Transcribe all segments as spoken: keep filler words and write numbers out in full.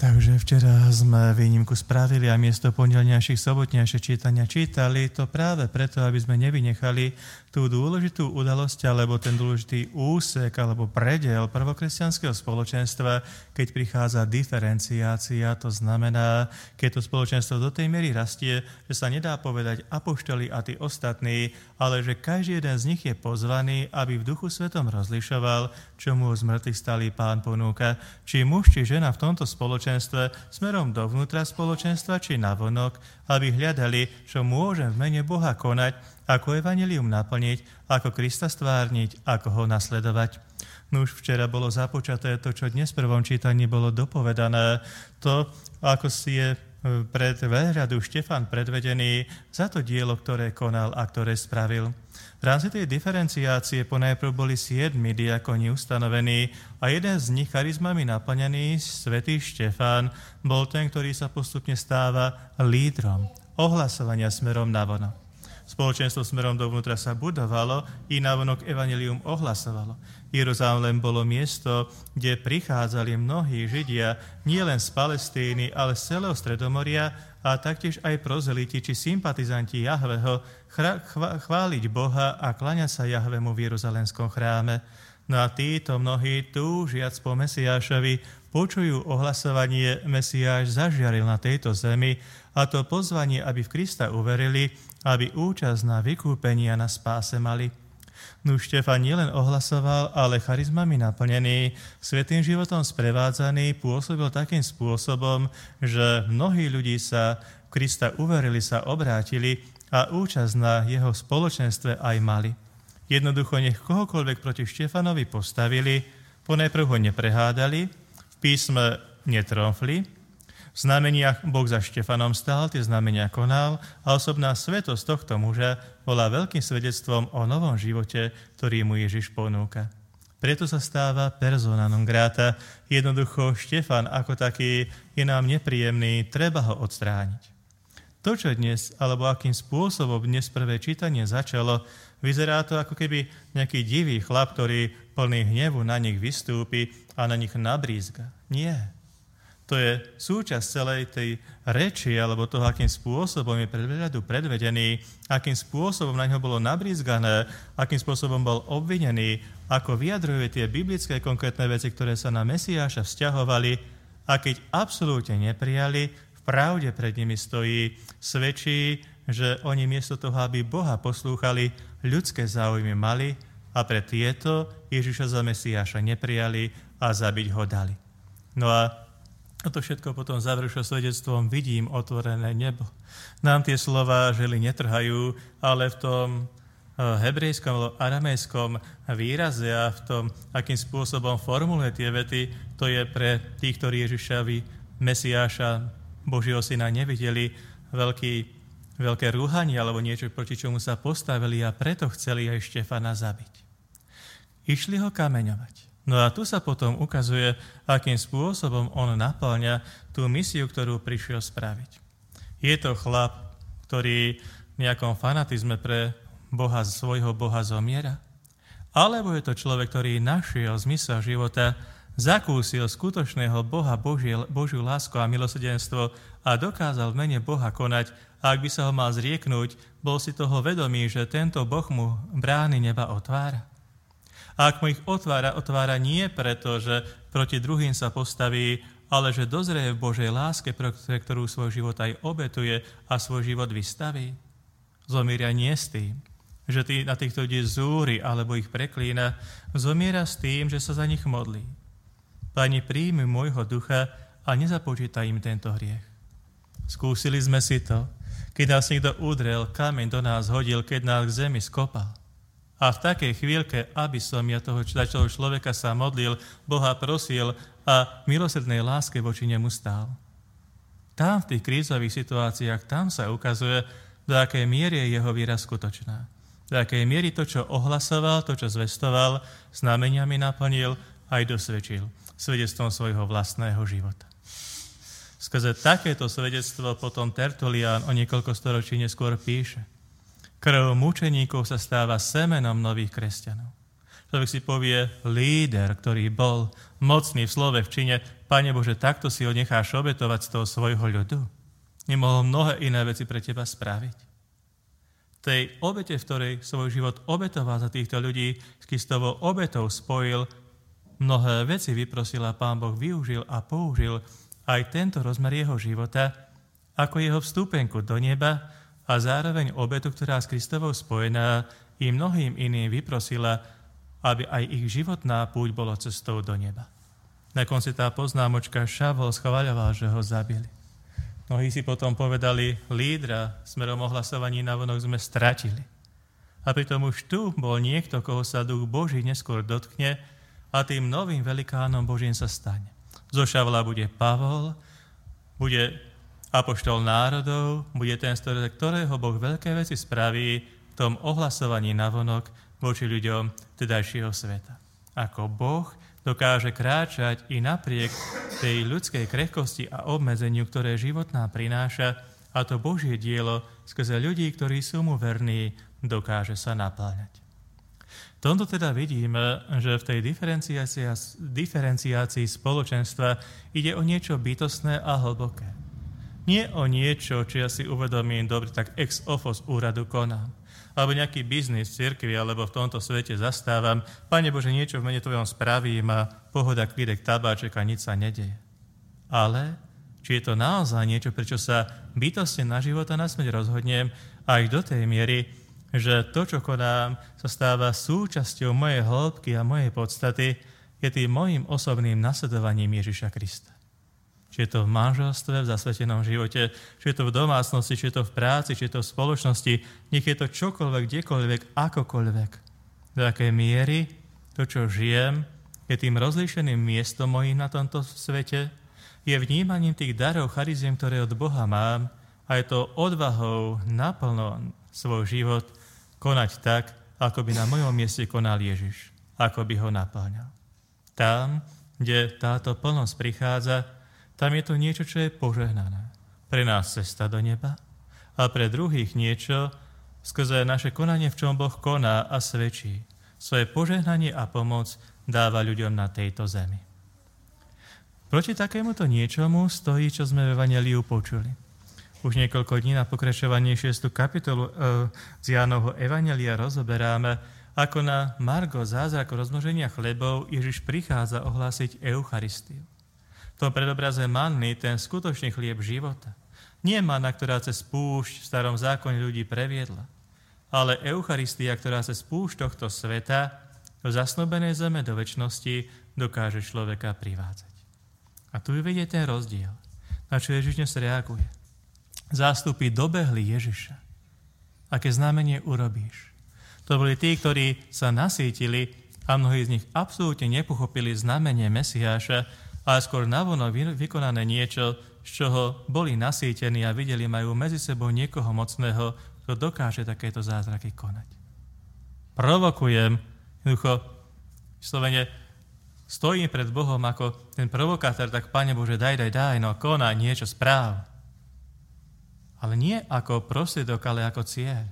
Takže včera sme výnimku spravili a miesto pondelňajších sobotňajších čítania čítali to práve preto, aby sme nevynechali tú dôležitú udalosť alebo ten dôležitý úsek alebo prediel prvokresťanského spoločenstva, keď prichádza diferenciácia, to znamená, keď to spoločenstvo do tej miery rastie, že sa nedá povedať apoštoli a tí ostatní, ale že každý jeden z nich je pozvaný, aby v Duchu Svetom rozlišoval, čo mu z mŕtvych stalý Pán ponúka, či muž, či žena v tomto spoločenstve smerom dovnútra spoločenstva, či navonok, aby hľadali, čo môžem v mene Boha konať, ako evanjelium naplniť, ako Krista stvárniť, ako ho nasledovať. No už včera bolo započaté to, čo dnes v prvom čítaní bolo dopovedané, to, ako si je pred veľradu Štefan predvedený za to dielo, ktoré konal a ktoré spravil. V rámci tej diferenciácie ponajprv boli siedmi diakoni ustanovení a jeden z nich charizmami naplnený, svätý Štefan, bol ten, ktorý sa postupne stáva lídrom ohlasovania smerom navonok. Spoločenstvo smerom dovnútra sa budovalo i navonok evanjelium ohlasovalo. Jeruzalém bolo miesto, kde prichádzali mnohí Židia, nielen z Palestíny, ale z celého Stredomoria a taktiež aj prozeliti či sympatizanti Jahveho chváliť Boha a klaňať sa Jahvemu v Jeruzalémskom chráme. No a títo mnohí túžiac po Mesiášovi počujú ohlasovanie, Mesiáš zažiaril na tejto zemi a to pozvanie, aby v Krista uverili, aby účasť na vykúpení a na spáse mali. No Štefan nielen ohlasoval, ale charizmami naplnený, svätým životom sprevádzaný, pôsobil takým spôsobom, že mnohí ľudí sa v Krista uverili, sa obrátili a účasť na jeho spoločenstve aj mali. Jednoducho nech kohokoľvek proti Štefanovi postavili, ponajprv ho neprehádali, v písme netromfli, v znameniach Boh za Štefanom stál, tie znamenia konal a osobná svetosť tohto muža bola veľkým svedectvom o novom živote, ktorý mu Ježiš ponúka. Preto sa stáva persona non grata. Jednoducho Štefan ako taký je nám nepríjemný, treba ho odstrániť. To, čo dnes, alebo akým spôsobom dnes prvé čítanie začalo, vyzerá to ako keby nejaký divý chlap, ktorý plný hnevu na nich vystúpi a na nich nabrízga. Nie. To je súčasť celej tej reči, alebo toho, akým spôsobom je predvedu predvedený, akým spôsobom na ňo bolo nabrízgané, akým spôsobom bol obvinený, ako vyjadruje tie biblické konkrétne veci, ktoré sa na Mesiáša vzťahovali a keď absolútne neprijali, v pravde pred nimi stojí, svedčí, že oni miesto toho, aby Boha poslúchali, ľudské záujmy mali a pre tieto Ježiša za Mesiáša neprijali a zabiť ho dali. No a A to všetko potom završilo svedectvom vidím otvorené nebo. Nám tie slova žili netrhajú, ale v tom hebrejskom alebo aramejskom výraze a v tom, akým spôsobom formuluje tie vety, to je pre tých, ktorí Ježišovi, Mesiáša, Božieho syna nevideli, veľký, veľké rúhanie alebo niečo, proti čomu sa postavili a preto chceli aj Štefana zabiť. Išli ho kameňovať. No a tu sa potom ukazuje, akým spôsobom on naplňa tú misiu, ktorú prišiel spraviť. Je to chlap, ktorý v nejakom fanatizme pre Boha, svojho Boha zomiera? Alebo je to človek, ktorý našiel zmysel života, zakúsil skutočného Boha, Božie, Božiu lásku a milosrdenstvo a dokázal v mene Boha konať, a ak by sa ho mal zrieknúť, bol si toho vedomý, že tento Boh mu brány neba otvára? A ak mu ich otvára, otvára nie preto, že proti druhým sa postaví, ale že dozrie v Božej láske, pre ktorú svoj život aj obetuje a svoj život vystaví. Zomiera nie s tým, že tý, na týchto ľudí zúri alebo ich preklína, zomiera s tým, že sa za nich modlí. Pani, príjmi môjho ducha a nezapočítaj im tento hriech. Skúsili sme si to, keď nás niekto udrel, kameň do nás hodil, keď nás k zemi skopal. A v takej chvíľke, aby som ja toho, toho človeka sa modlil, Boha prosil a v milosrdnej láske voči nemu stál. Tam v tých krízových situáciách, tam sa ukazuje, do akej miery je jeho víra skutočná. Do akej miery to, čo ohlasoval, to, čo zvestoval, znameniami naplnil, aj dosvedčil svedectvom svojho vlastného života. Skrze takéto svedectvo potom Tertulián o niekoľko storočí neskôr píše: krv mučeníkov sa stáva semenom nových kresťanov. Človek si povie, líder, ktorý bol mocný v slove, v čine, Pane Bože, takto si ho necháš obetovať z toho svojho ľudu? Nemohol mnohé iné veci pre teba spraviť. V tej obete, v ktorej svoj život obetoval za týchto ľudí, s Kristovou obetou spojil, mnohé veci vyprosil a Pán Boh využil a použil aj tento rozmer jeho života ako jeho vstúpenku do neba a zároveň obetu, ktorá s Kristovou spojená, i mnohým iným vyprosila, aby aj ich životná púť bola cestou do neba. Na konci tá poznámočka Šavol schvaľoval, že ho zabili. Mnohí si potom povedali, lídra smerom ohlasovaní navonok sme stratili. A pritom už tu bol niekto, koho sa duch Boží neskôr dotkne a tým novým velikánom Božím sa stane. Zo Šavla bude Pavol, bude apoštol národov, bude ten, z ktorého Boh veľké veci spraví v tom ohlasovaní navonok voči ľuďom tedajšieho sveta. Ako Boh dokáže kráčať i napriek tej ľudskej krehkosti a obmedzeniu, ktoré život nám prináša, a to Božie dielo skrze ľudí, ktorí sú mu verní, dokáže sa napĺňať. V tomto teda vidíme, že v tej diferenciácii, diferenciácii spoločenstva ide o niečo bytostné a hlboké. Nie o niečo, čo ja si uvedomím, dobre, tak ex ofo z úradu konám. Alebo nejaký biznis v cirkvi, alebo v tomto svete zastávam. Pane Bože, niečo v mene Tvojom spravím a pohoda, klídek, tabáček a nič sa nedeje. Ale či je to naozaj niečo, prečo sa bytostne na život a na smrť rozhodnem až do tej miery, že to, čo konám, sa stáva súčasťou mojej hĺbky a mojej podstaty, je tým mojim osobným nasledovaním Ježiša Krista. Či je to v manželstve, v zasvetenom živote, či je to v domácnosti, či je to v práci, či je to v spoločnosti, nech je to čokoľvek, kdekoľvek, akokoľvek. Do akej miery to, čo žijem, je tým rozlíšeným miestom mojím na tomto svete, je vnímaním tých darov, chariziem, ktoré od Boha mám, a je to odvahou naplno svoj život konať tak, ako by na mojom mieste konal Ježiš, ako by ho naplňal. Tam, kde táto plnosť prichádza, tam je to niečo, čo je požehnané. Pre nás cesta do neba a pre druhých niečo, skrze naše konanie, v čom Boh koná a svedčí. Svoje požehnanie a pomoc dáva ľuďom na tejto zemi. Proti takémuto niečomu stojí, čo sme v Evanjeliu počuli. Už niekoľko dní na pokračovanie šiestu kapitolu e, z Jánovho Evanjelia rozoberáme, ako na margo zázraku rozmnoženia chlebov Ježiš prichádza ohlásiť Eucharistiu. V tom predobraze manny, ten skutočný chlieb života. Nie manna, ktorá cez púšť v starom zákone ľudí previedla, ale Eucharistia, ktorá cez púšť tohto sveta do zasnúbenej zeme do večnosti dokáže človeka privádzať. A tu vidie ten rozdiel, na čo Ježiš dnes reaguje. Zástupy dobehli Ježiša. Aké znamenie urobíš? To boli tí, ktorí sa nasýtili a mnohí z nich absolútne nepochopili znamenie Mesiáša, ale skôr navonok vykonané niečo, z čoho boli nasýtení a videli, majú medzi sebou niekoho mocného, kto dokáže takéto zázraky konať. Provokujem, jednoducho, vyslovene, stojím pred Bohom ako ten provokátor, tak Pane Bože, daj, daj, daj, no konaj niečo, správ. Ale nie ako prostriedok, ale ako cieľ.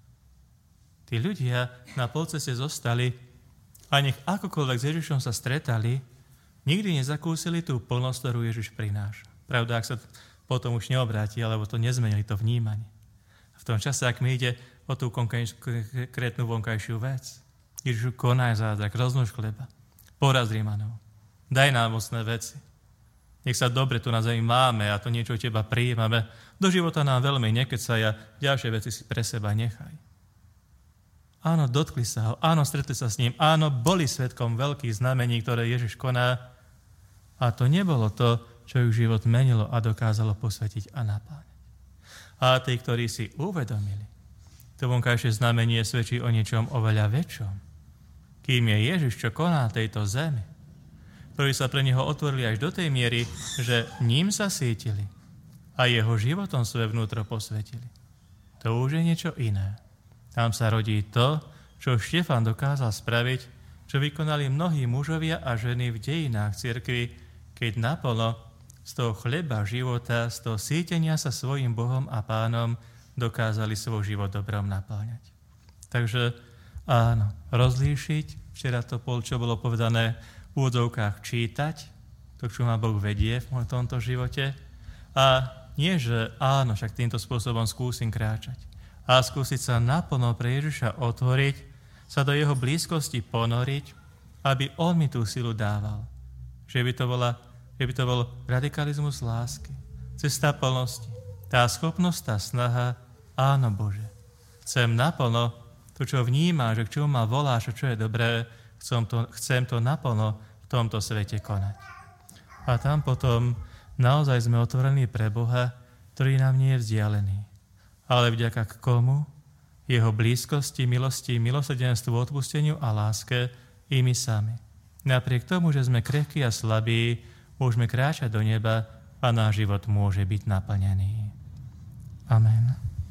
Tí ľudia na polceste zostali a nech akokoľvek s Ježišom sa stretali, nikdy nezakúsili tú plnosť, ktorú Ježiš prináša. Pravda, ak sa potom už neobráti, alebo to nezmenili, to vnímanie. A v tom čase, ak mi ide o tú konkrétnu vonkajšiu vec, Ježišu, konaj zázrak, rozmnož chleba, poraz Rimanov, daj nám mocné veci. Nech sa dobre tu na zemi máme a to niečo od teba prijímame. Do života nám veľmi nekecaj a ďalšie veci si pre seba nechaj. Áno, dotkli sa ho, áno, stretli sa s ním, áno, boli svedkom veľkých znamení, ktoré Ježiš koná, a to nebolo to, čo ich život menilo a dokázalo posvetiť a napáňať. A tí, ktorí si uvedomili, to vonkajšie znamenie svedčí o niečom oveľa väčšom. Kým je Ježiš, čo koná tejto zemi, ktorí sa pre neho otvorili až do tej miery, že ním sa sítili a jeho životom svoje vnútro posvetili. To už je niečo iné. Tam sa rodí to, čo Štefan dokázal spraviť, čo vykonali mnohí mužovia a ženy v dejinách cirkvi, keď naplno z toho chleba života, z toho sítenia sa svojim Bohom a Pánom dokázali svoj život dobrom napáňať. Takže áno, rozlíšiť, včera to, čo bolo povedané, v úvodzovkách čítať, to, čo ma Boh vedie v tomto živote. A nie, že áno, však týmto spôsobom skúsim kráčať. A skúsiť sa naplno pre Ježiša otvoriť, sa do jeho blízkosti ponoriť, aby on mi tú silu dával. Že by to, bola, že by to bol radikalizmus lásky, cesta plnosti, tá schopnosť, tá snaha, áno Bože, chcem naplno to, čo vníma, že k čomu ma voláš, čo je dobré, chcem to, chcem to naplno v tomto svete konať. A tam potom naozaj sme otvorení pre Boha, ktorý nám nie je vzdialený. Ale vďaka k komu? Jeho blízkosti, milosti, milosrdenstvu, odpusteniu a láske i my sami. Napriek tomu, že sme krehkí a slabí, môžeme kráčať do neba a náš život môže byť naplnený. Amen.